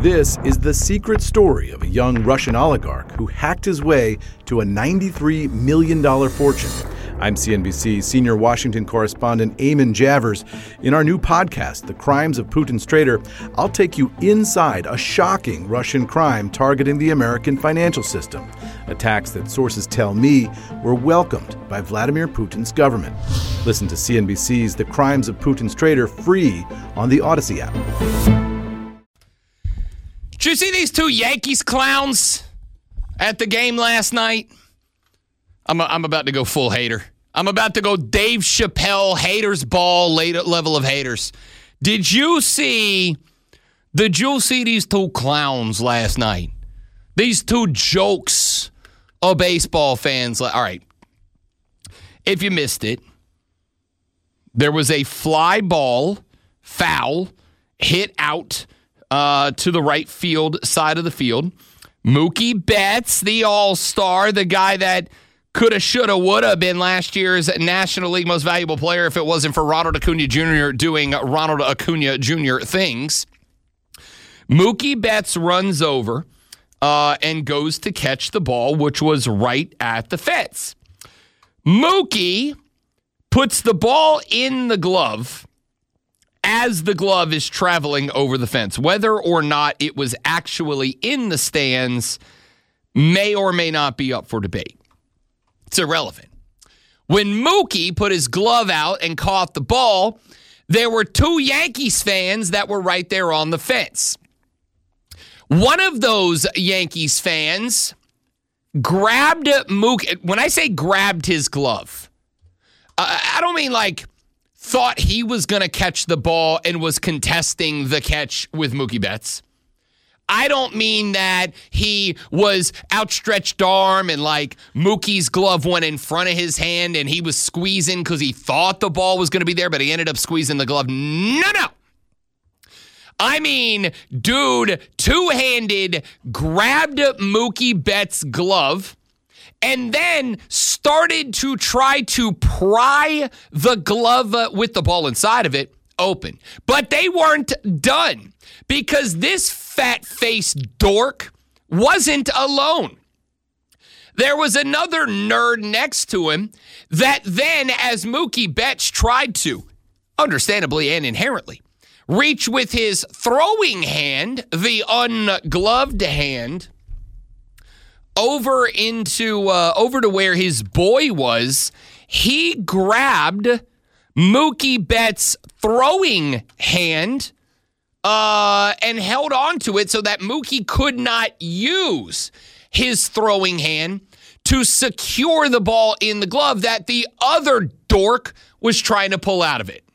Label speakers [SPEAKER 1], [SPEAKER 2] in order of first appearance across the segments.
[SPEAKER 1] This is the secret story of a young Russian oligarch who hacked his way to a $93 million fortune. I'm CNBC senior Washington correspondent Eamon Javers. In our new podcast, The Crimes of Putin's Traitor, I'll take you inside a shocking Russian crime targeting the American financial system. Attacks that sources tell me were welcomed by Vladimir Putin's government. Listen to CNBC's The Crimes of Putin's Traitor free on the Odyssey app.
[SPEAKER 2] Did you see these two Yankees clowns at the game last night? I'm about to go full hater. I'm about to go Dave Chappelle haters ball level of haters. Did you see these two clowns last night? These two jokes of baseball fans. All right. If you missed it, there was a fly ball foul hit out to the right field side of the field. Mookie Betts, the all-star, the guy that coulda, shoulda, woulda been last year's National League Most Valuable Player if it wasn't for Ronald Acuna Jr. doing Ronald Acuna Jr. things. Mookie Betts runs over and goes to catch the ball, which was right at the fence. Mookie puts the ball in the glove as the glove is traveling over the fence. Whether or not it was actually in the stands may or may not be up for debate. It's irrelevant. When Mookie put his glove out and caught the ball, there were two Yankees fans that were right there on the fence. One of those Yankees fans grabbed Mookie. When I say grabbed his glove, I don't mean like thought he was going to catch the ball and was contesting the catch with Mookie Betts. I don't mean that he was outstretched arm and like Mookie's glove went in front of his hand and he was squeezing because he thought the ball was going to be there, but he ended up squeezing the glove. No. I mean, dude, two-handed, grabbed Mookie Betts' glove and then started to try to pry the glove with the ball inside of it open. But they weren't done because this fat-faced dork wasn't alone. There was another nerd next to him that then, as Mookie Betts tried to, understandably and inherently, reach with his throwing hand, the ungloved hand, over to where his boy was, he grabbed Mookie Betts' throwing hand and held on to it so that Mookie could not use his throwing hand to secure the ball in the glove that the other dork was trying to pull out of it.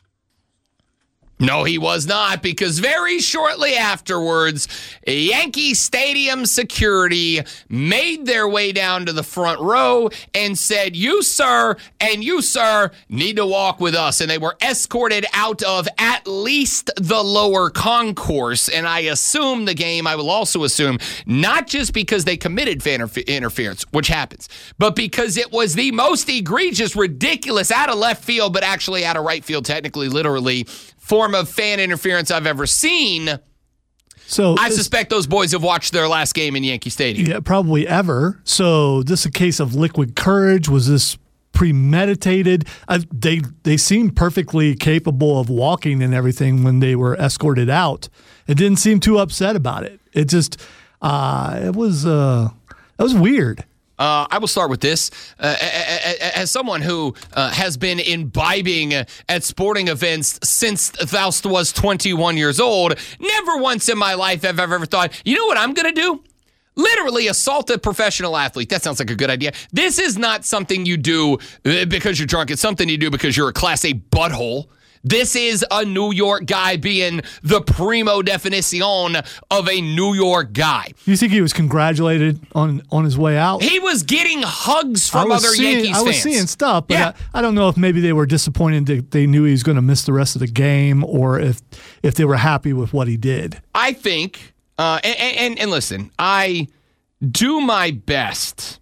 [SPEAKER 2] No, he was not, because very shortly afterwards, Yankee Stadium security made their way down to the front row and said, you, sir, and you, sir, need to walk with us. And they were escorted out of at least the lower concourse. And I assume the game, I will also assume, not just because they committed fan interference, which happens, but because it was the most egregious, ridiculous, out of left field, but actually out of right field, technically, literally, form of fan interference I've ever seen. So I suspect those boys have watched their last game in Yankee Stadium.
[SPEAKER 3] Yeah, probably ever. So this is a case of liquid courage. Was this premeditated? They seemed perfectly capable of walking and everything when they were escorted out. It didn't seem too upset about it. It just it was weird.
[SPEAKER 2] I will start with this. As someone who has been imbibing at sporting events since thou was 21 years old, never once in my life have I ever thought, you know what I'm going to do? Literally assault a professional athlete. That sounds like a good idea. This is not something you do because you're drunk. It's something you do because you're a Class A butthole. This is a New York guy being the primo definition of a New York guy.
[SPEAKER 3] You think he was congratulated on his way out?
[SPEAKER 2] He was getting hugs from other Yankees fans.
[SPEAKER 3] I was seeing stuff, but I don't know if maybe they were disappointed that they knew he was going to miss the rest of the game or if they were happy with what he did.
[SPEAKER 2] I think, and listen, I do my best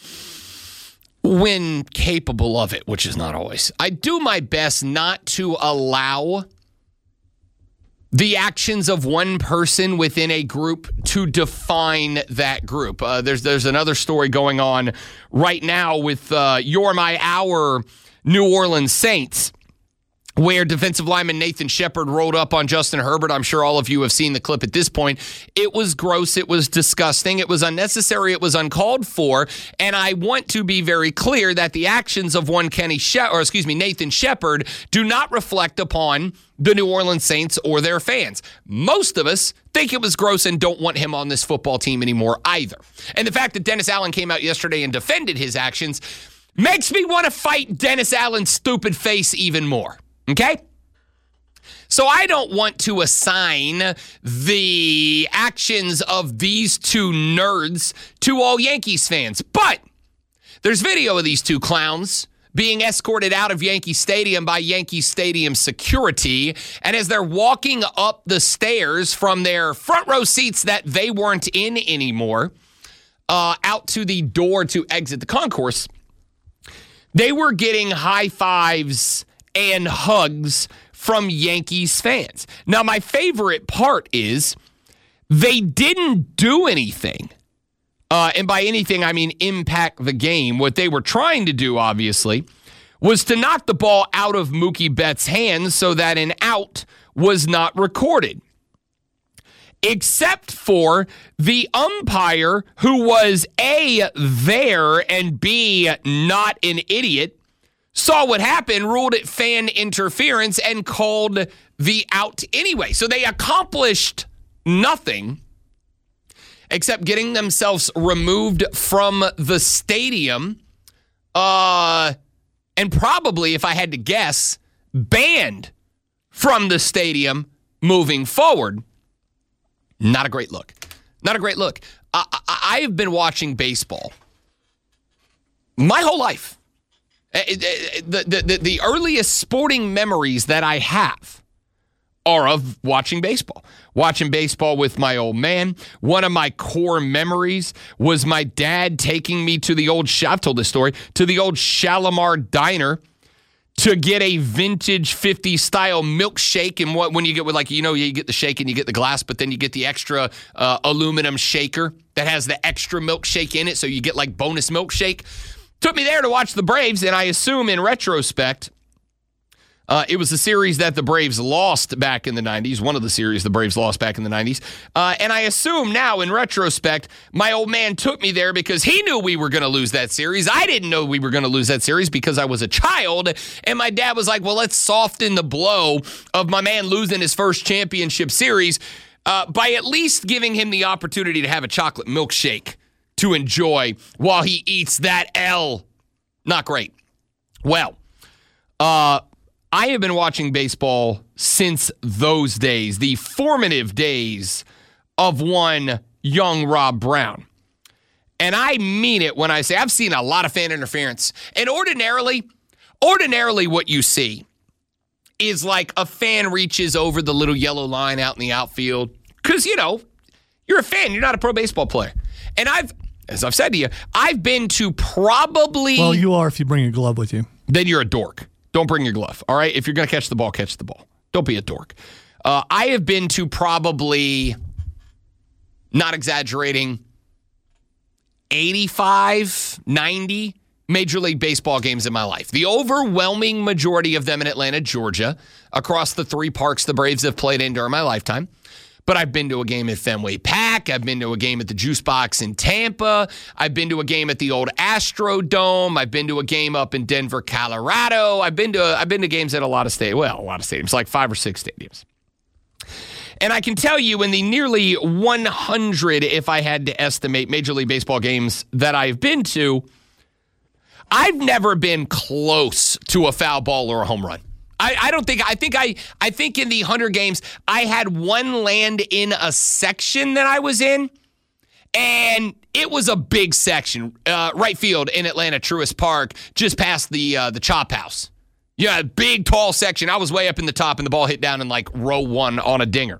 [SPEAKER 2] when capable of it, which is not always. I do my best not to allow the actions of one person within a group to define that group. There's another story going on right now with our New Orleans Saints, where defensive lineman Nathan Shepard rolled up on Justin Herbert. I'm sure all of you have seen the clip at this point. It was gross. It was disgusting. It was unnecessary. It was uncalled for. And I want to be very clear that the actions of one Nathan Shepard do not reflect upon the New Orleans Saints or their fans. Most of us think it was gross and don't want him on this football team anymore either. And the fact that Dennis Allen came out yesterday and defended his actions makes me want to fight Dennis Allen's stupid face even more. Okay? So I don't want to assign the actions of these two nerds to all Yankees fans, but there's video of these two clowns being escorted out of Yankee Stadium by Yankee Stadium security, and as they're walking up the stairs from their front row seats that they weren't in anymore, out to the door to exit the concourse, they were getting high fives and hugs from Yankees fans. Now, my favorite part is they didn't do anything. And by anything, I mean impact the game. What they were trying to do, obviously, was to knock the ball out of Mookie Betts' hands so that an out was not recorded. Except for the umpire, who was A, there, and B, not an idiot, saw what happened, ruled it fan interference, and called the out anyway. So they accomplished nothing except getting themselves removed from the stadium, and probably, if I had to guess, banned from the stadium moving forward. Not a great look. Not a great look. I have been watching baseball my whole life. The earliest sporting memories that I have are of watching baseball. Watching baseball with my old man. One of my core memories was my dad taking me to the old, I've told this story, to the old Shalimar Diner to get a vintage 50s style milkshake. And when you get with, you get the shake and you get the glass, but then you get the extra aluminum shaker that has the extra milkshake in it. So you get like bonus milkshake. Took me there to watch the Braves, and I assume in retrospect, it was the series that the Braves lost back in the 90s, one of the series the Braves lost back in the 90s. And I assume now, in retrospect, my old man took me there because he knew we were going to lose that series. I didn't know we were going to lose that series because I was a child, and my dad was like, well, let's soften the blow of my man losing his first championship series by at least giving him the opportunity to have a chocolate milkshake to enjoy while he eats that L. Not great. Well, I have been watching baseball since those days, the formative days of one young Rob Brown. And I mean it when I say I've seen a lot of fan interference. And ordinarily what you see is like a fan reaches over the little yellow line out in the outfield. Because, you're a fan. You're not a pro baseball player. And as I've said to you, I've been to probably...
[SPEAKER 3] Well, you are if you bring a glove with you.
[SPEAKER 2] Then you're a dork. Don't bring your glove, all right? If you're going to catch the ball, catch the ball. Don't be a dork. I have been to probably, not exaggerating, 85, 90 Major League Baseball games in my life. The overwhelming majority of them in Atlanta, Georgia, across the 3 parks the Braves have played in during my lifetime. But I've been to a game at Fenway Park. I've been to a game at the Juice Box in Tampa. I've been to a game at the old Astrodome. I've been to a game up in Denver, Colorado. I've been to games at a lot of stadiums, like 5 or 6 stadiums. And I can tell you in the nearly 100, if I had to estimate, Major League Baseball games that I've been to, I've never been close to a foul ball or a home run. I think in the 100 games, I had one land in a section that I was in, and it was a big section, right field in Atlanta, Truist Park, just past the Chop House. Yeah, big, tall section. I was way up in the top, and the ball hit down in like row 1 on a dinger.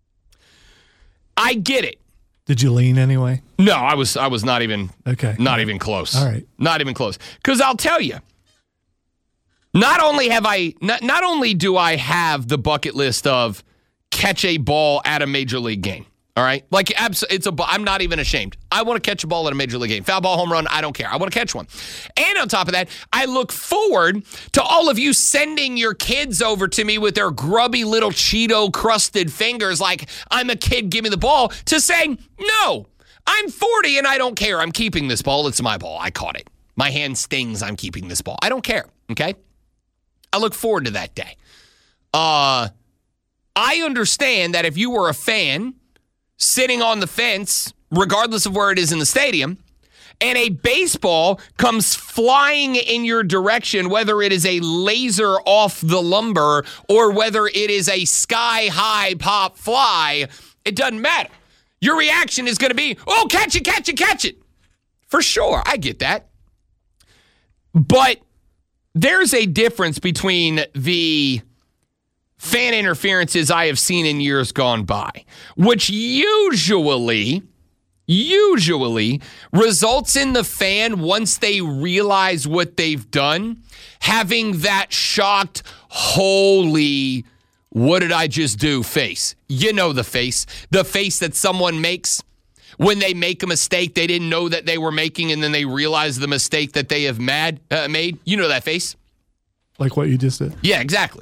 [SPEAKER 2] I get it.
[SPEAKER 3] Did you lean anyway?
[SPEAKER 2] No, I was not even even close.
[SPEAKER 3] All right.
[SPEAKER 2] Not even close. Because I'll tell you, not only do I have the bucket list of catch a ball at a major league game. All right? Like, I'm not even ashamed. I want to catch a ball at a major league game. Foul ball, home run, I don't care. I want to catch one. And on top of that, I look forward to all of you sending your kids over to me with their grubby little Cheeto-crusted fingers like, I'm a kid, give me the ball, to saying, no, I'm 40 and I don't care. I'm keeping this ball. It's my ball. I caught it. My hand stings. I'm keeping this ball. I don't care, okay? I look forward to that day. I understand that if you were a fan sitting on the fence, regardless of where it is in the stadium, and a baseball comes flying in your direction, whether it is a laser off the lumber or whether it is a sky-high pop fly, it doesn't matter. Your reaction is going to be, oh, catch it, catch it, catch it. For sure, I get that. But there's a difference between the fan interferences I have seen in years gone by, which usually results in the fan, once they realize what they've done, having that shocked, holy, what did I just do face. You know the face that someone makes when they make a mistake they didn't know that they were making, and then they realize the mistake that they have made. You know that face?
[SPEAKER 3] Like what you just said?
[SPEAKER 2] Yeah, exactly.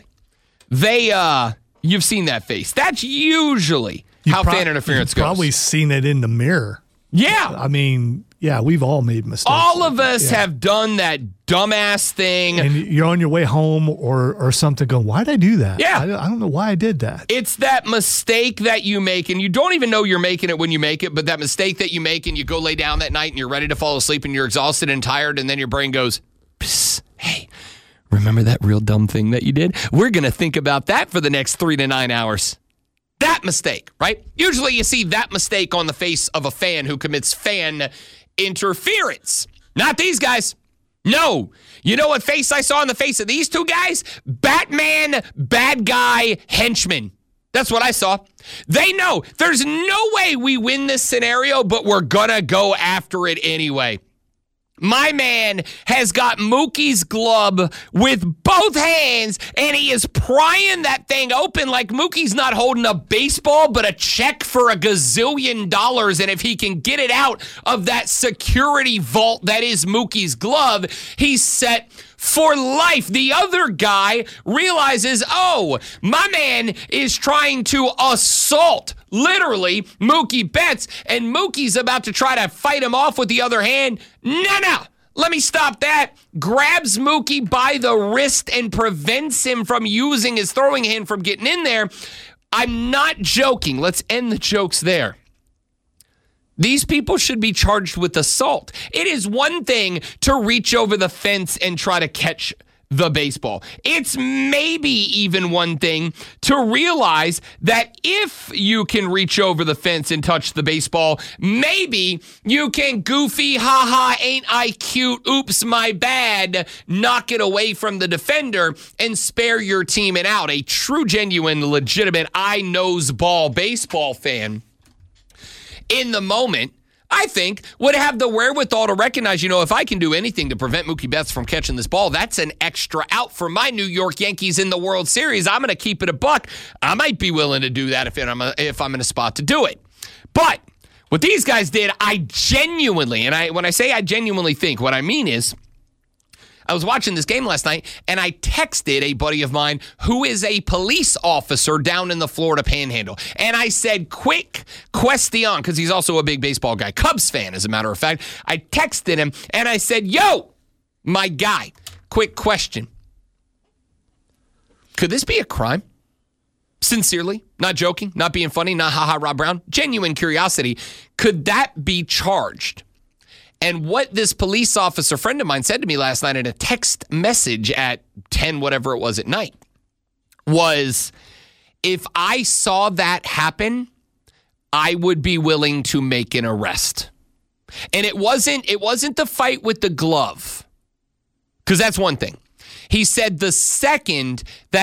[SPEAKER 2] You've seen that face. That's usually how fan interference goes.
[SPEAKER 3] You've probably seen it in the mirror.
[SPEAKER 2] Yeah.
[SPEAKER 3] I mean, yeah, we've all made mistakes.
[SPEAKER 2] All of us have done that dumbass thing.
[SPEAKER 3] And you're on your way home or something going, why did I do that?
[SPEAKER 2] Yeah.
[SPEAKER 3] I don't know why I did that.
[SPEAKER 2] It's that mistake that you make, and you don't even know you're making it when you make it, but that mistake that you make and you go lay down that night and you're ready to fall asleep and you're exhausted and tired, and then your brain goes, psst, hey, remember that real dumb thing that you did? We're going to think about that for the next 3 to 9 hours. That mistake, right? Usually you see that mistake on the face of a fan who commits fan interference. Not these guys. No. You know what face I saw on the face of these two guys? Batman, bad guy, henchman. That's what I saw. They know there's no way we win this scenario, but we're going to go after it anyway. My man has got Mookie's glove with both hands, and he is prying that thing open like Mookie's not holding a baseball, but a check for $1 gazillion. And if he can get it out of that security vault that is Mookie's glove, he's set for life. The other guy realizes, oh, my man is trying to assault, literally, Mookie Betts, and Mookie's about to try to fight him off with the other hand. No, let me stop that. Grabs Mookie by the wrist and prevents him from using his throwing hand from getting in there. I'm not joking. Let's end the jokes there. These people should be charged with assault. It is one thing to reach over the fence and try to catch the baseball. It's maybe even one thing to realize that if you can reach over the fence and touch the baseball, maybe you can goofy, haha, ain't I cute, oops, my bad, knock it away from the defender and spare your team an out. A true, genuine, legitimate, I-knows ball baseball fan in the moment, I think, would have the wherewithal to recognize, if I can do anything to prevent Mookie Betts from catching this ball, that's an extra out for my New York Yankees in the World Series. I'm going to keep it a buck. I might be willing to do that if I'm in a spot to do it. But what these guys did, I genuinely, when I say I genuinely think, what I mean is, I was watching this game last night, and I texted a buddy of mine who is a police officer down in the Florida Panhandle. And I said, quick question, because he's also a big baseball guy, Cubs fan, as a matter of fact. I texted him, and I said, yo, my guy, quick question. Could this be a crime? Sincerely, not joking, not being funny, not haha Rob Brown, genuine curiosity. Could that be charged? And what this police officer friend of mine said to me last night in a text message at 10, whatever it was at night, was, if I saw that happen, I would be willing to make an arrest. And it wasn't the fight with the glove, because that's one thing. He said the second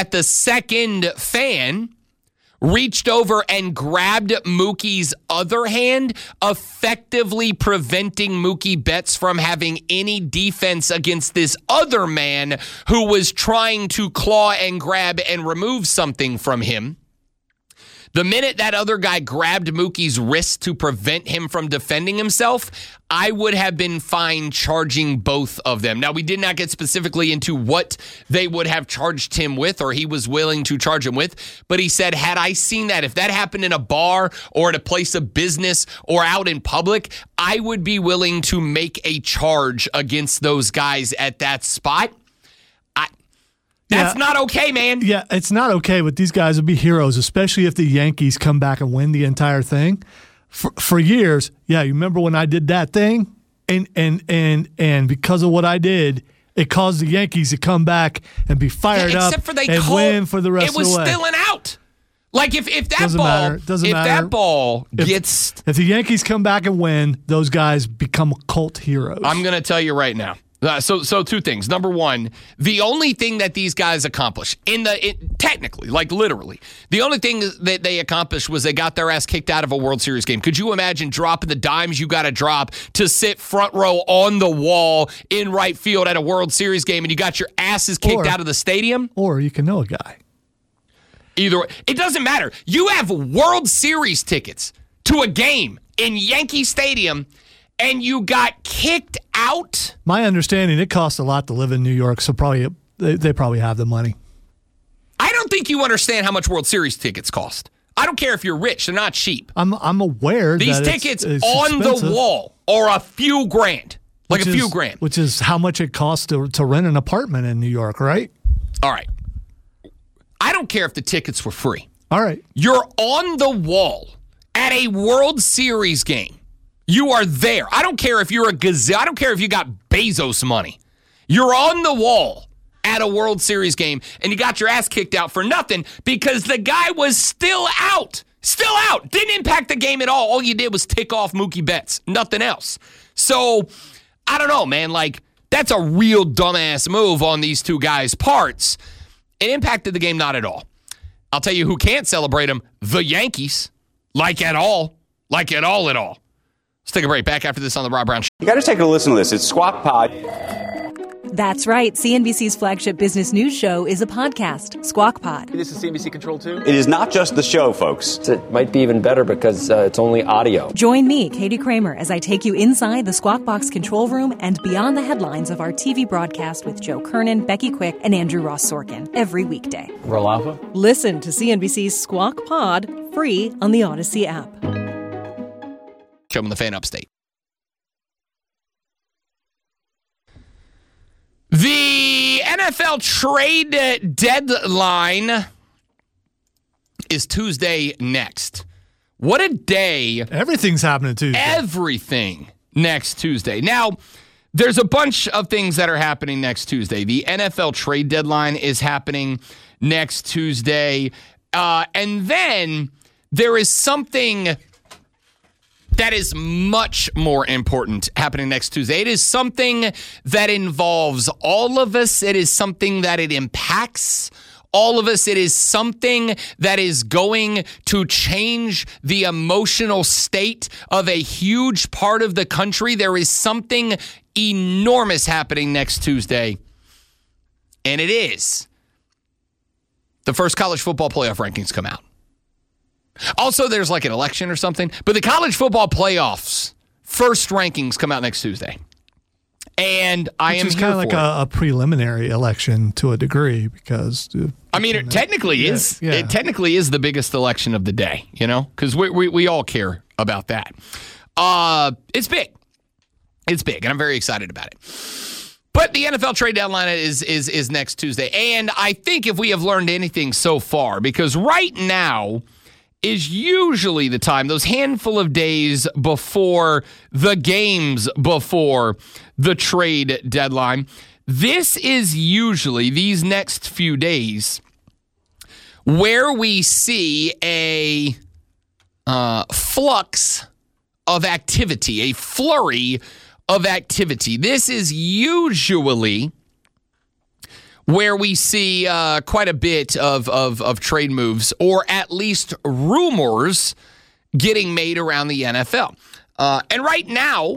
[SPEAKER 2] fan reached over and grabbed Mookie's other hand, effectively preventing Mookie Betts from having any defense against this other man who was trying to claw and grab and remove something from him. The minute that other guy grabbed Mookie's wrist to prevent him from defending himself, I would have been fine charging both of them. Now, we did not get specifically into what they would have charged him with or he was willing to charge him with, but he said, had I seen that, if that happened in a bar or at a place of business or out in public, I would be willing to make a charge against those guys at that spot. That's not okay, man.
[SPEAKER 3] Yeah, it's not okay, but these guys would be heroes, especially if the Yankees come back and win the entire thing. For years, you remember when I did that thing? And because of what I did, it caused the Yankees to come back and be fired up and win for the rest of the way.
[SPEAKER 2] It was still an out. Like if that ball gets...
[SPEAKER 3] If the Yankees come back and win, those guys become cult heroes.
[SPEAKER 2] I'm going to tell you right now. So two things. Number one, the only thing that these guys accomplished technically, like literally, the only thing that they accomplished was they got their ass kicked out of a World Series game. Could you imagine dropping the dimes you got to drop to sit front row on the wall in right field at a World Series game and you got your asses kicked out of the stadium?
[SPEAKER 3] Or you can know a guy.
[SPEAKER 2] Either way, it doesn't matter. You have World Series tickets to a game in Yankee Stadium and you got kicked out?
[SPEAKER 3] My understanding, it costs a lot to live in New York, so they probably have the money.
[SPEAKER 2] I don't think you understand how much World Series tickets cost. I don't care if you're rich; they're not cheap.
[SPEAKER 3] I'm aware
[SPEAKER 2] these
[SPEAKER 3] that
[SPEAKER 2] tickets
[SPEAKER 3] it's
[SPEAKER 2] on
[SPEAKER 3] expensive.
[SPEAKER 2] The wall are a few grand, a few grand,
[SPEAKER 3] which is how much it costs to rent an apartment in New York, right?
[SPEAKER 2] All right. I don't care if the tickets were free.
[SPEAKER 3] All right,
[SPEAKER 2] you're on the wall at a World Series game. You are there. I don't care if you're a gazelle. I don't care if you got Bezos money. You're on the wall at a World Series game, and you got your ass kicked out for nothing because the guy was still out. Still out. Didn't impact the game at all. All you did was tick off Mookie Betts. Nothing else. So, I don't know, man. Like, that's a real dumbass move on these two guys' parts. It impacted the game not at all. I'll tell you who can't celebrate them. The Yankees. Like at all. Like at all at all. Let's take a break. Back after this on the Rob Brown Show.
[SPEAKER 4] You got to take a listen to this. It's Squawk Pod.
[SPEAKER 5] That's right. CNBC's flagship business news show is a podcast, Squawk Pod.
[SPEAKER 6] This is CNBC Control 2?
[SPEAKER 4] It is not just the show, folks.
[SPEAKER 6] It might be even better because it's only audio.
[SPEAKER 5] Join me, Katie Kramer, as I take you inside the Squawk Box control room and beyond the headlines of our TV broadcast with Joe Kernan, Becky Quick, and Andrew Ross Sorkin every weekday.
[SPEAKER 6] Roll Alpha?
[SPEAKER 5] Listen to CNBC's Squawk Pod free on the Odyssey app.
[SPEAKER 2] Show them the fan upstate. The NFL trade deadline is Tuesday next. What a day.
[SPEAKER 3] Everything's happening Tuesday.
[SPEAKER 2] Everything next Tuesday. Now, there's a bunch of things that are happening next Tuesday. The NFL trade deadline is happening next Tuesday. And then there is something that is much more important happening next Tuesday. It is something that involves all of us. It is something that it impacts all of us. It is something that is going to change the emotional state of a huge part of the country. There is something enormous happening next Tuesday, and it is the first college football playoff rankings come out. Also, there's like an election or something, but the college football playoffs first rankings come out next Tuesday. And I am here for it. It's kind of
[SPEAKER 3] like a preliminary election to a degree because...
[SPEAKER 2] I mean, it technically is. Yeah. It technically is the biggest election of the day, you know, because we all care about that. It's big. It's big, and I'm very excited about it. But the NFL trade deadline is next Tuesday. And I think if we have learned anything so far, because right now is usually the time, those handful of days before the games before the trade deadline, this is usually, these next few days, where we see a flux of activity, a flurry of activity. This is usually where we see quite a bit of trade moves, or at least rumors getting made around the NFL. And right now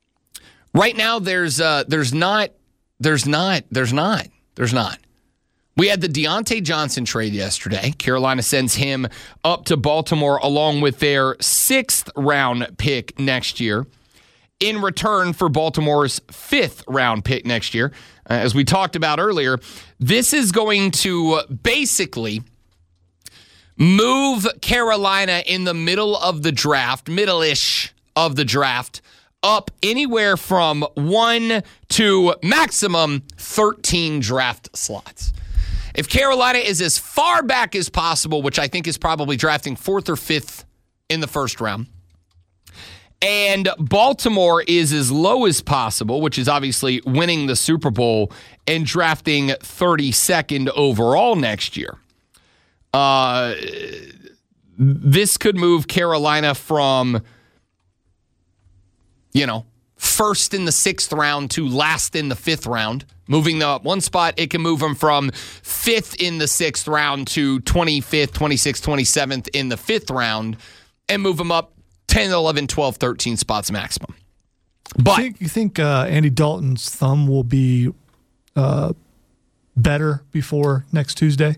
[SPEAKER 2] there's not. We had the Deontay Johnson trade yesterday. Carolina sends him up to Baltimore along with their 6th round pick next year in return for Baltimore's 5th round pick next year. As we talked about earlier, this is going to basically move Carolina in the middle of the draft, middle-ish of the draft, up anywhere from 1 to maximum 13 draft slots. If Carolina is as far back as possible, which I think is probably drafting 4th or 5th in the first round, and Baltimore is as low as possible, which is obviously winning the Super Bowl and drafting 32nd overall next year, this could move Carolina from, first in the 6th round to last in the 5th round. Moving them up one spot, it can move them from 5th in the 6th round to 25th, 26th, 27th in the 5th round, and move them up 10, 11, 12, 13 spots maximum. But
[SPEAKER 3] you think Andy Dalton's thumb will be better before next Tuesday?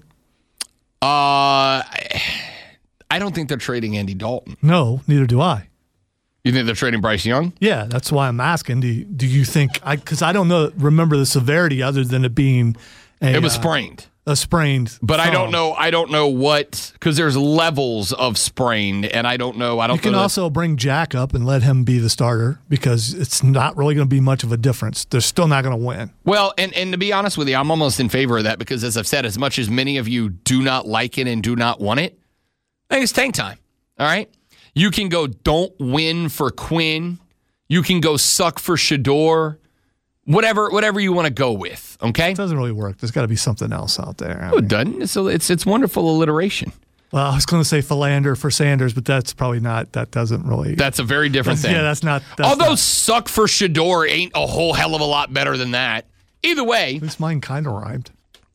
[SPEAKER 2] I don't think they're trading Andy Dalton.
[SPEAKER 3] No, neither do I.
[SPEAKER 2] You think they're trading Bryce Young?
[SPEAKER 3] Yeah, that's why I'm asking. Do you think? Because I don't remember the severity other than it being
[SPEAKER 2] it was sprained.
[SPEAKER 3] A sprained.
[SPEAKER 2] But
[SPEAKER 3] thumb.
[SPEAKER 2] I don't know what, because there's levels of sprained, and I don't know.
[SPEAKER 3] You can also bring Jack up and let him be the starter because it's not really going to be much of a difference. They're still not going to win.
[SPEAKER 2] Well, and to be honest with you, I'm almost in favor of that because, as I've said, as much as many of you do not like it and do not want it, I think it's tank time. All right? You can go don't win for Quinn. You can go suck for Shador. Whatever you want to go with, okay?
[SPEAKER 3] It doesn't really work. There's got to be something else out there.
[SPEAKER 2] It doesn't. It's wonderful alliteration.
[SPEAKER 3] Well, I was going to say Philander for Sanders, but that's probably not. That doesn't really.
[SPEAKER 2] That's a very different thing.
[SPEAKER 3] Yeah, that's not.
[SPEAKER 2] Although suck for Shador ain't a whole hell of a lot better than that. Either way.
[SPEAKER 3] At least mine kind of rhymed.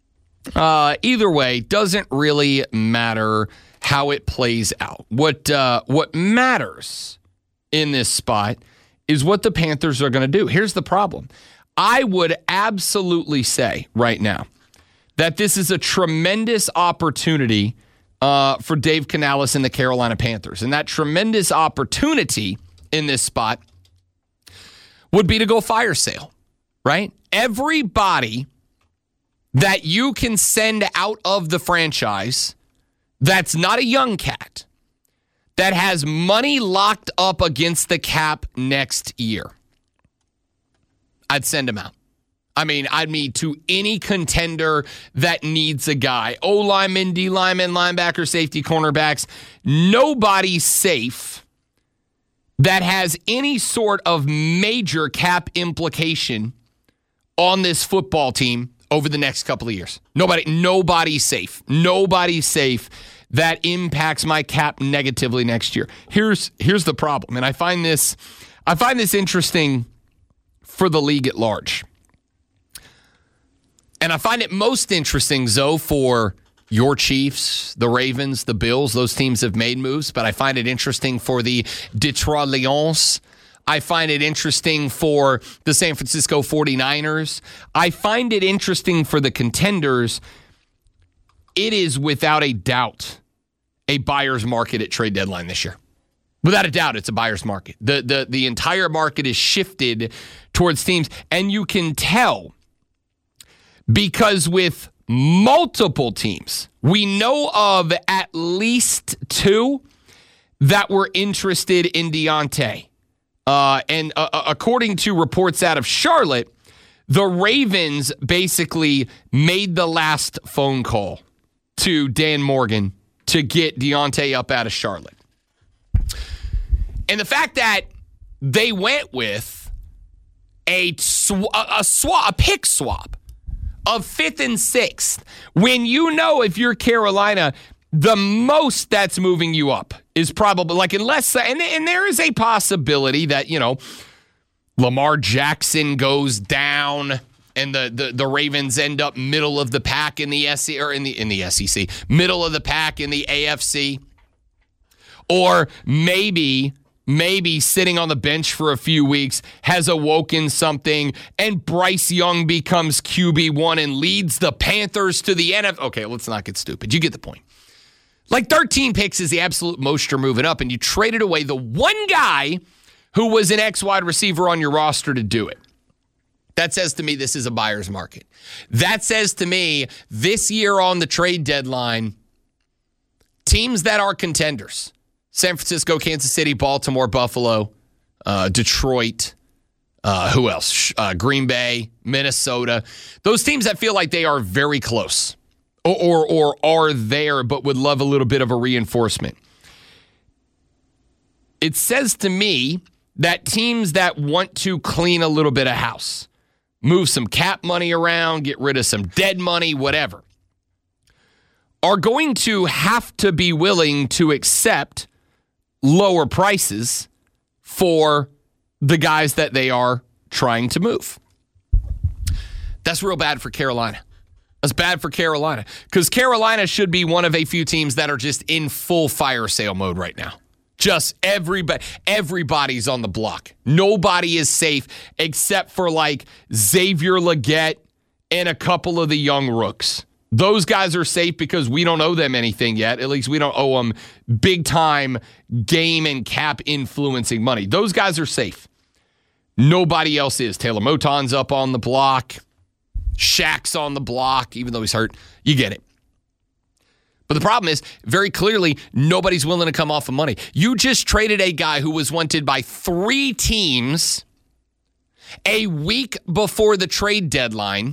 [SPEAKER 2] Either way, doesn't really matter how it plays out. What matters in this spot is what the Panthers are going to do. Here's the problem. I would absolutely say right now that this is a tremendous opportunity for Dave Canales and the Carolina Panthers. And that tremendous opportunity in this spot would be to go fire sale, right? Everybody that you can send out of the franchise that's not a young cat, that has money locked up against the cap next year, I'd send him out. I mean, I'd mean to any contender that needs a guy. O-lineman, D-lineman, linebacker, safety, cornerbacks. Nobody safe that has any sort of major cap implication on this football team over the next couple of years. Nobody's safe. Nobody's safe that impacts my cap negatively next year. Here's the problem, and I find this interesting for the league at large. And I find it most interesting, Zoe, for your Chiefs, the Ravens, the Bills. Those teams have made moves, but I find it interesting for the Detroit Lions. I find it interesting for the San Francisco 49ers. I find it interesting for the contenders. It is without a doubt a buyer's market at trade deadline this year. Without a doubt, it's a buyer's market. The entire market is shifted towards teams, and you can tell because with multiple teams, we know of at least 2 that were interested in Deontay. And according to reports out of Charlotte, the Ravens basically made the last phone call to Dan Morgan to get Deontay up out of Charlotte. And the fact that they went with a pick swap of 5th and 6th, when you know if you're Carolina, the most that's moving you up is probably like unless and there is a possibility that, Lamar Jackson goes down and the Ravens end up middle of the pack in the SEC or in the SEC, middle of the pack in the AFC. Or maybe maybe sitting on the bench for a few weeks, has awoken something, and Bryce Young becomes QB1 and leads the Panthers to the NFL. Okay, let's not get stupid. You get the point. Like 13 picks is the absolute most you're moving up, and you traded away the one guy who was an X wide receiver on your roster to do it. That says to me this is a buyer's market. That says to me this year on the trade deadline, teams that are contenders, San Francisco, Kansas City, Baltimore, Buffalo, Detroit, who else? Green Bay, Minnesota. Those teams that feel like they are very close or are there but would love a little bit of a reinforcement. It says to me that teams that want to clean a little bit of house, move some cap money around, get rid of some dead money, whatever, are going to have to be willing to accept lower prices for the guys that they are trying to move. That's real bad for Carolina. That's bad for Carolina because Carolina should be one of a few teams that are just in full fire sale mode right now. Just everybody's on the block. Nobody is safe except for like Xavier Legette and a couple of the young rooks. Those guys are safe because we don't owe them anything yet. At least we don't owe them big time game and cap influencing money. Those guys are safe. Nobody else is. Taylor Moton's up on the block. Shaq's on the block, even though he's hurt. You get it. But the problem is, very clearly, nobody's willing to come off of money. You just traded a guy who was wanted by 3 teams a week before the trade deadline.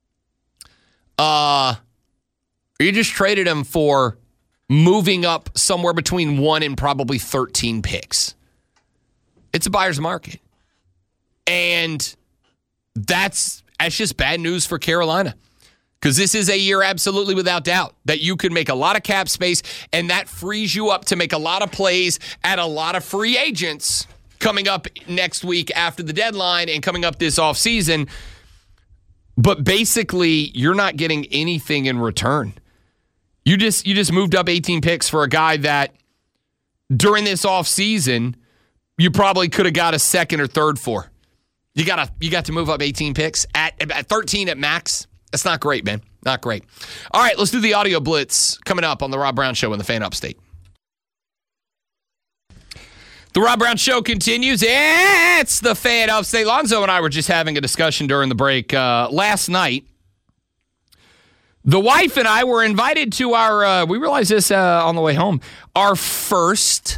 [SPEAKER 2] You just traded him for moving up somewhere between 1 and probably 13 picks. It's a buyer's market. And that's just bad news for Carolina. Because this is a year, absolutely without doubt, that you could make a lot of cap space, and that frees you up to make a lot of plays at a lot of free agents coming up next week after the deadline and coming up this offseason. But basically, you're not getting anything in return. You just moved up 18 picks for a guy that during this offseason, you probably could have got a second or third for. You got to move up 18 picks at 13 at max. That's not great, man. Not great. All right, let's do the audio blitz coming up on the Rob Brown Show in the Fan Upstate. The Rob Brown Show continues. It's the Fan Upstate. Lonzo and I were just having a discussion during the break last night. The wife and I were invited to our, we realized this on the way home, our first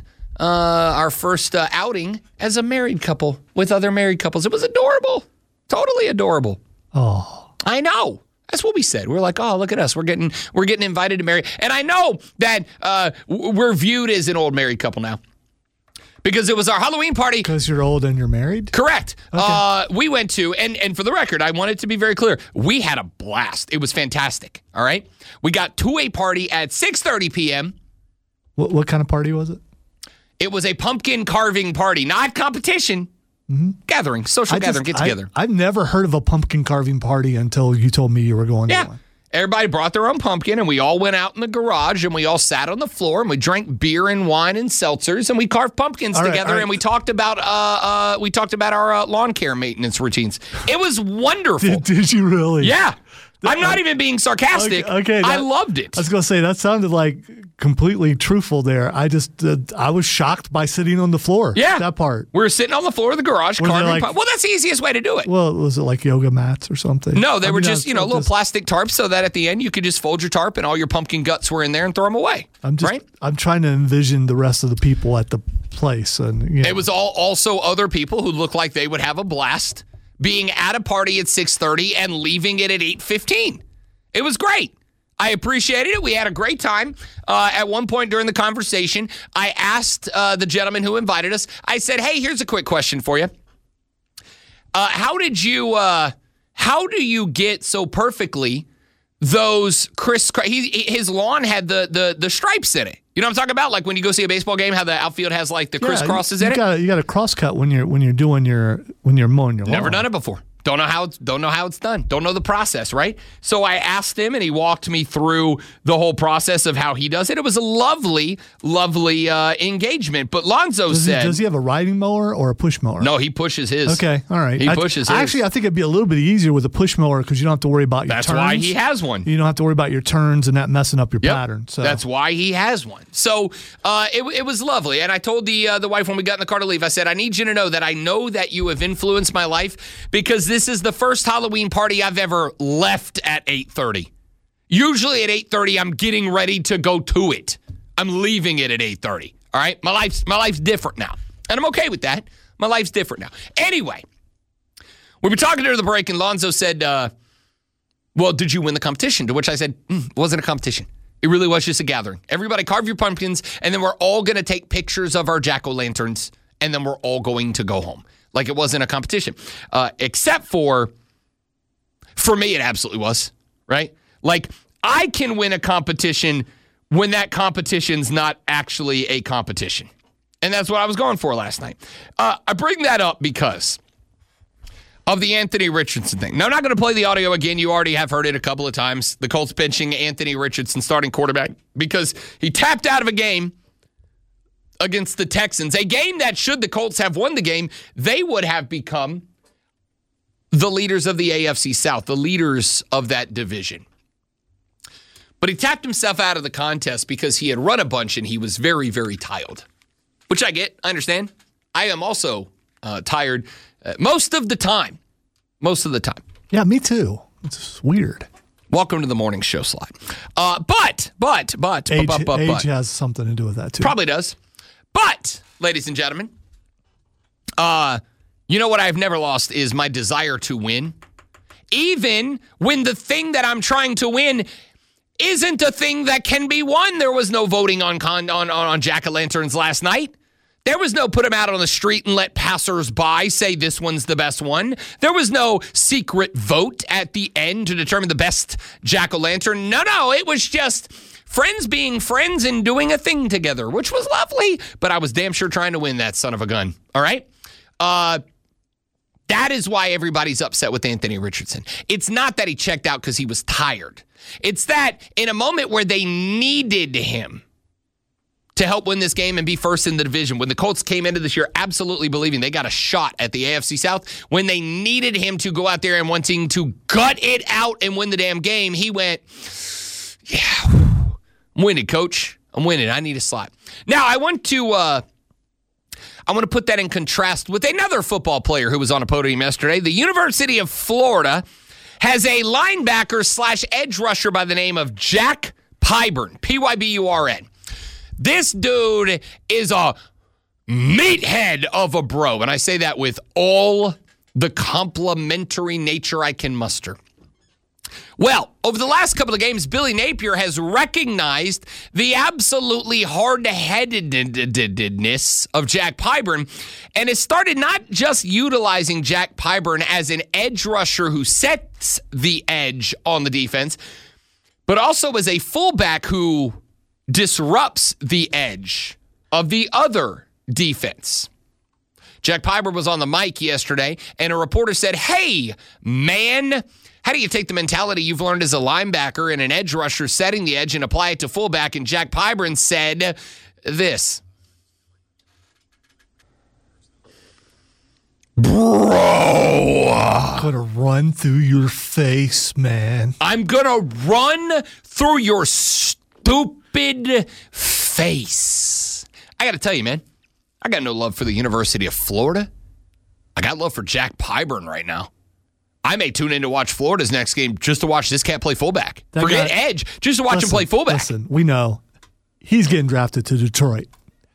[SPEAKER 2] outing as a married couple with other married couples. It was adorable. Totally adorable.
[SPEAKER 3] Oh.
[SPEAKER 2] I know. That's what we said. We're like, oh, look at us. We're getting invited to marry. And I know that we're viewed as an old married couple now. Because it was our Halloween party.
[SPEAKER 3] Because you're old and you're married?
[SPEAKER 2] Correct.
[SPEAKER 3] Okay.
[SPEAKER 2] We went to, and for the record, I want it to be very clear, we had a blast. It was fantastic. All right? We got to a party at 6:30 p.m.
[SPEAKER 3] What kind of party was it?
[SPEAKER 2] It was a pumpkin carving party, not competition. Mm-hmm. Gathering, social gathering, get together.
[SPEAKER 3] I've never heard of a pumpkin carving party until you told me you were going to one.
[SPEAKER 2] Everybody brought their own pumpkin, and we all went out in the garage, and we all sat on the floor, and we drank beer and wine and seltzers, and we carved pumpkins together, and we talked about our lawn care maintenance routines. It was wonderful.
[SPEAKER 3] Did you really?
[SPEAKER 2] Yeah. I'm not even being sarcastic.
[SPEAKER 3] Okay,
[SPEAKER 2] I loved it.
[SPEAKER 3] I was going to say, that sounded like completely truthful there. I was shocked by sitting on the floor.
[SPEAKER 2] Yeah.
[SPEAKER 3] That part.
[SPEAKER 2] We were sitting on the floor of the garage carving well, that's the easiest way to do it.
[SPEAKER 3] Well, was it like yoga mats or something?
[SPEAKER 2] No, they were just, little plastic tarps so that at the end you could just fold your tarp and all your pumpkin guts were in there and throw them away. I'm
[SPEAKER 3] trying to envision the rest of the people at the place. And
[SPEAKER 2] It was also other people who looked like they would have a blast being at a party at 6:30 and leaving it at 8:15. It was great. I appreciated it. We had a great time. At one point during the conversation, I asked the gentleman who invited us, I said, hey, here's a quick question for you. How do you get so perfectly those his lawn had the stripes in it. You know what I'm talking about? Like when you go see a baseball game, how the outfield has like the crisscrosses in it.
[SPEAKER 3] You got a cross cut when you're mowing your lawn.
[SPEAKER 2] Never done it before. Don't know how it's done. Don't know the process, right? So I asked him, and he walked me through the whole process of how he does it. It was a lovely, lovely engagement. But Lonzo said...
[SPEAKER 3] Does he have a riding mower or a push mower?
[SPEAKER 2] No, he pushes his.
[SPEAKER 3] Okay, all right.
[SPEAKER 2] He pushes his.
[SPEAKER 3] Actually, I think it'd be a little bit easier with a push mower because you don't have to worry about your turns.
[SPEAKER 2] That's why he has one.
[SPEAKER 3] You don't have to worry about your turns and that messing up your pattern. So
[SPEAKER 2] that's why he has one. So it was lovely. And I told the wife when we got in the car to leave, I said, I need you to know that I know that you have influenced my life because this is the first Halloween party I've ever left at 8:30. Usually at 8:30, I'm getting ready to go to it. I'm leaving it at 8:30. All right? My life's different now. And I'm okay with that. My life's different now. Anyway, we were talking during the break, and Lonzo said, well, did you win the competition? To which I said, it wasn't a competition. It really was just a gathering. Everybody carve your pumpkins, and then we're all going to take pictures of our jack-o'-lanterns, and then we're all going to go home. Like it wasn't a competition. Except for me, it absolutely was, right? Like, I can win a competition when that competition's not actually a competition. And that's what I was going for last night. I bring that up because of the Anthony Richardson thing. Now, I'm not going to play the audio again. You already have heard it a couple of times. The Colts benching Anthony Richardson, starting quarterback, because he tapped out of a game against the Texans, a game that should the Colts have won the game, they would have become the leaders of the AFC South, the leaders of that division. But he tapped himself out of the contest because he had run a bunch and he was very, very tired, which I get. I understand. I am also tired most of the time. Most of the time.
[SPEAKER 3] Yeah, me too. It's weird.
[SPEAKER 2] Welcome to the morning show slide. But
[SPEAKER 3] age has something to do with that too.
[SPEAKER 2] Probably does. But, ladies and gentlemen, you know what I've never lost is my desire to win. Even when the thing that I'm trying to win isn't a thing that can be won. There was no voting on jack-o'-lanterns last night. There was no put them out on the street and let passersby say this one's the best one. There was no secret vote at the end to determine the best jack-o'-lantern. No, it was just friends being friends and doing a thing together, which was lovely, but I was damn sure trying to win that son of a gun. All right? That is why everybody's upset with Anthony Richardson. It's not that he checked out because he was tired. It's that in a moment where they needed him to help win this game and be first in the division, when the Colts came into this year absolutely believing they got a shot at the AFC South, when they needed him to go out there and wanting to gut it out and win the damn game, he went, yeah, I'm winning, coach. I'm winning. I need a slot. Now, I want to put that in contrast with another football player who was on a podium yesterday. The University of Florida has a linebacker / edge rusher by the name of Jack Pyburn, Pyburn. This dude is a meathead of a bro, and I say that with all the complimentary nature I can muster. Well, over the last couple of games, Billy Napier has recognized the absolutely hard-headedness of Jack Pyburn and has started not just utilizing Jack Pyburn as an edge rusher who sets the edge on the defense, but also as a fullback who disrupts the edge of the other defense. Jack Pyburn was on the mic yesterday, and a reporter said, hey, man, how do you take the mentality you've learned as a linebacker and an edge rusher setting the edge and apply it to fullback? And Jack Pyburn said this. Bro.
[SPEAKER 3] Gonna run through your face, man.
[SPEAKER 2] I'm gonna run through your stupid face. I gotta tell you, man, I got no love for the University of Florida. I got love for Jack Pyburn right now. I may tune in to watch Florida's next game just to watch this cat play fullback. Forget edge, just to watch him play fullback.
[SPEAKER 3] Listen, we know he's getting drafted to Detroit.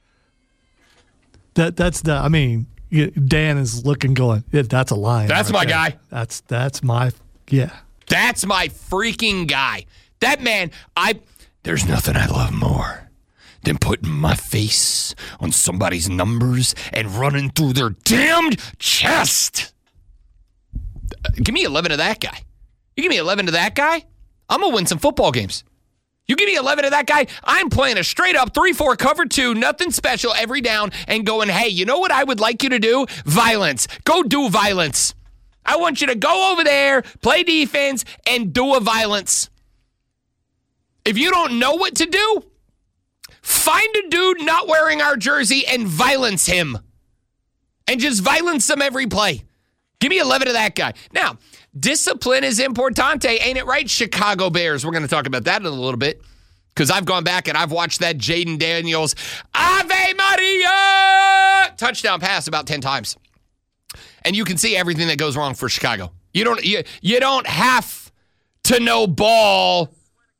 [SPEAKER 3] Dan is looking, going, yeah, that's a lion.
[SPEAKER 2] That's my guy.
[SPEAKER 3] That's my
[SPEAKER 2] freaking guy. That man, there's nothing I love more than putting my face on somebody's numbers and running through their damned chest. Give me 11 of that guy. You give me 11 to that guy, I'm going to win some football games. You give me 11 of that guy, I'm playing a straight up 3-4 cover 2, nothing special every down, and going, hey, you know what I would like you to do? Violence. Go do violence. I want you to go over there, play defense, and do a violence. If you don't know what to do, find a dude not wearing our jersey and violence him. And just violence him every play. Give me 11 of that guy. Now, discipline is importante, ain't it right, Chicago Bears? We're going to talk about that in a little bit because I've gone back and I've watched that Jaden Daniels Ave Maria touchdown pass about 10 times. And you can see everything that goes wrong for Chicago. You don't have to know ball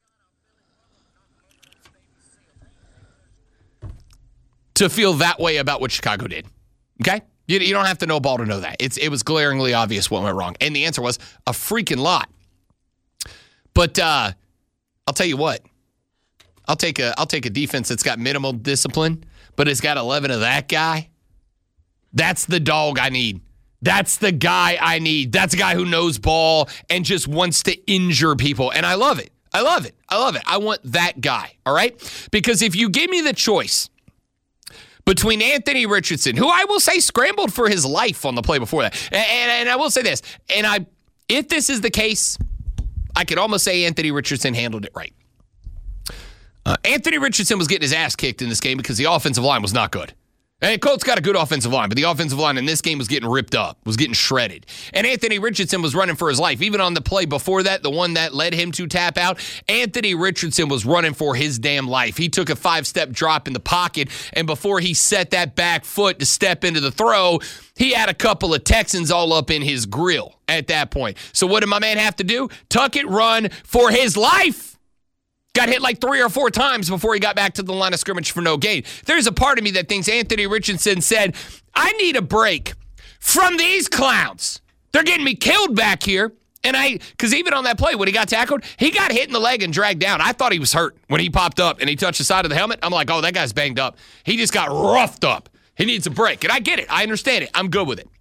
[SPEAKER 2] to feel that way about what Chicago did. Okay? You don't have to know ball to know that. It was glaringly obvious what went wrong. And the answer was a freaking lot. But I'll tell you what. I'll take a defense that's got minimal discipline, but it's got 11 of that guy. That's the dog I need. That's the guy I need. That's a guy who knows ball and just wants to injure people. And I love it. I love it. I love it. I want that guy, all right? Because if you give me the choice between Anthony Richardson, who I will say scrambled for his life on the play before that. And I will say this, if this is the case, I could almost say Anthony Richardson handled it right. Anthony Richardson was getting his ass kicked in this game because the offensive line was not good. And Colts got a good offensive line, but the offensive line in this game was getting ripped up, was getting shredded. And Anthony Richardson was running for his life. Even on the play before that, the one that led him to tap out, Anthony Richardson was running for his damn life. He took a 5-step drop in the pocket, and before he set that back foot to step into the throw, he had a couple of Texans all up in his grill at that point. So what did my man have to do? Tuck it, run for his life. Got hit like 3 or 4 times before he got back to the line of scrimmage for no gain. There's a part of me that thinks Anthony Richardson said, I need a break from these clowns. They're getting me killed back here. And because even on that play, when he got tackled, he got hit in the leg and dragged down. I thought he was hurt when he popped up and he touched the side of the helmet. I'm like, oh, that guy's banged up. He just got roughed up. He needs a break. And I get it. I understand it. I'm good with it.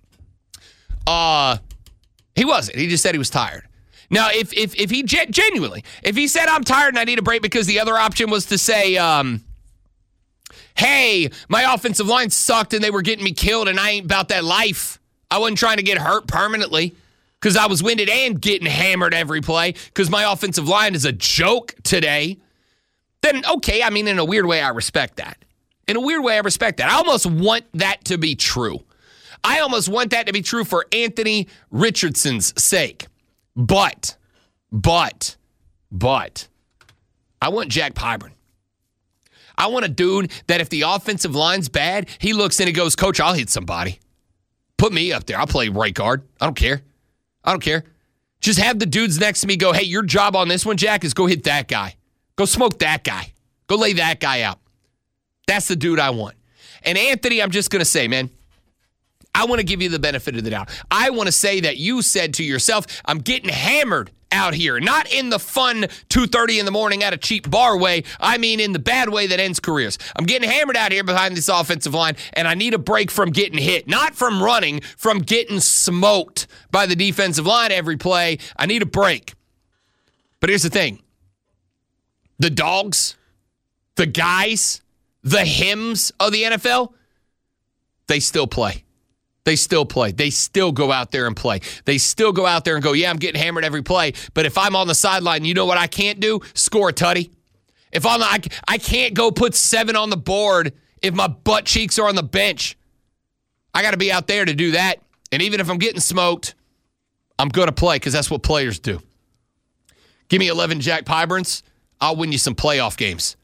[SPEAKER 2] He wasn't. He just said he was tired. Now, if he genuinely, if he said, I'm tired and I need a break because the other option was to say, hey, my offensive line sucked and they were getting me killed and I ain't about that life. I wasn't trying to get hurt permanently because I was winded and getting hammered every play because my offensive line is a joke today. Then, okay, I mean, in a weird way, I respect that. In a weird way, I respect that. I almost want that to be true. I almost want that to be true for Anthony Richardson's sake. But, I want Jack Pyburn. I want a dude that if the offensive line's bad, he looks in and goes, Coach, I'll hit somebody. Put me up there. I'll play right guard. I don't care. Just have the dudes next to me go, hey, your job on this one, Jack, is go hit that guy. Go smoke that guy. Go lay that guy out. That's the dude I want. And Anthony, I'm just going to say, man, I want to give you the benefit of the doubt. I want to say that you said to yourself, I'm getting hammered out here. Not in the fun 2:30 in the morning at a cheap bar way. I mean in the bad way that ends careers. I'm getting hammered out here behind this offensive line, and I need a break from getting hit. Not from running, from getting smoked by the defensive line every play. I need a break. But here's the thing. The dogs, the guys, the hymns of the NFL, they still play. They still play. They still go out there and play. They still go out there and go, yeah, I'm getting hammered every play. But if I'm on the sideline, you know what I can't do? Score a tutty. I can't go put 7 on the board if my butt cheeks are on the bench. I got to be out there to do that. And even if I'm getting smoked, I'm going to play because that's what players do. Give me 11 Jack Pyburns. I'll win you some playoff games.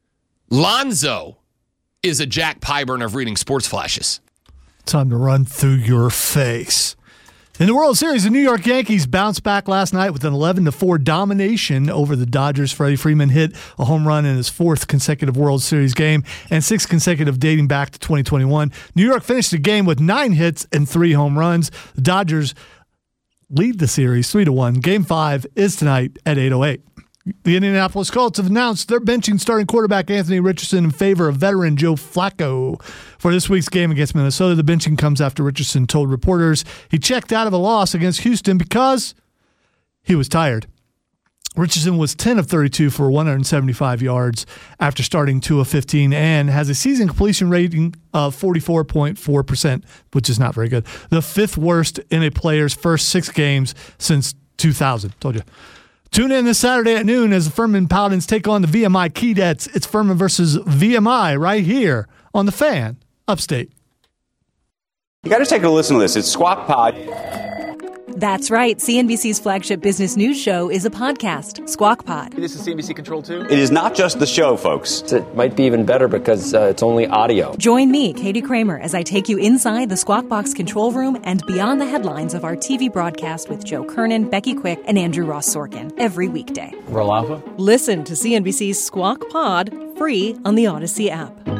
[SPEAKER 2] Lonzo is a Jack Pyburn of reading sports flashes.
[SPEAKER 3] Time to run through your face. In the World Series, the New York Yankees bounced back last night with an 11-4 domination over the Dodgers. Freddie Freeman hit a home run in his 4th consecutive World Series game and 6th consecutive dating back to 2021. New York finished the game with 9 hits and 3 home runs. The Dodgers lead the series 3-1. Game 5 is tonight at 8:08. The Indianapolis Colts have announced they're benching starting quarterback Anthony Richardson in favor of veteran Joe Flacco for this week's game against Minnesota. The benching comes after Richardson told reporters he checked out of a loss against Houston because he was tired. Richardson was 10 of 32 for 175 yards after starting 2 of 15 and has a season completion rating of 44.4%, which is not very good. The 5th worst in a player's first 6 games since 2000. Told you. Tune in this Saturday at noon as the Furman Paladins take on the VMI Keydets. It's Furman versus VMI right here on The Fan, Upstate.
[SPEAKER 4] You got to take a listen to this. It's Squawk Pod.
[SPEAKER 5] That's right. CNBC's flagship business news show is a podcast, Squawk Pod.
[SPEAKER 6] This is CNBC Control 2?
[SPEAKER 4] It is not just the show, folks.
[SPEAKER 6] It might be even better because it's only audio.
[SPEAKER 5] Join me, Katie Kramer, as I take you inside the Squawk Box control room and beyond the headlines of our TV broadcast with Joe Kernan, Becky Quick, and Andrew Ross Sorkin every weekday.
[SPEAKER 6] Roll Alpha?
[SPEAKER 5] Listen to CNBC's Squawk Pod free on the Odyssey app.